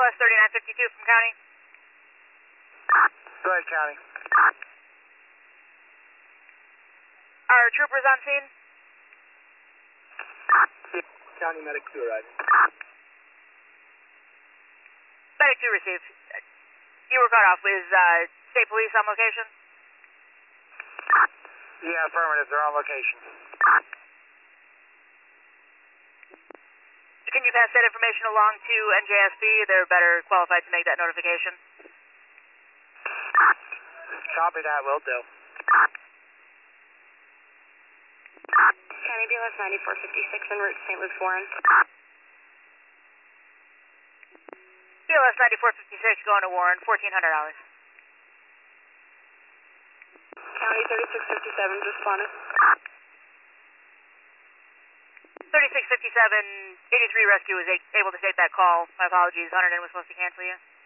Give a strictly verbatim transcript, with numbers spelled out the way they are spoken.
S thirty-nine fifty-two from County. Go ahead, County. Are troopers on scene? County Medic two arriving. Medic two received. You were cut off. Is uh, state police on location? Yeah, affirmative. They're on location. Can you pass that information along to N J S P? They're better qualified to make that notification. Copy that, will do. County B L S ninety-four fifty-six en route to Saint Luke's Warren. B L S ninety-four fifty-six going to Warren, fourteen hundred dollars. County thirty-six fifty-seven responded. thirty-six fifty-seven, eighty-three Rescue was able to take that call. My apologies, Hunter was supposed to cancel you.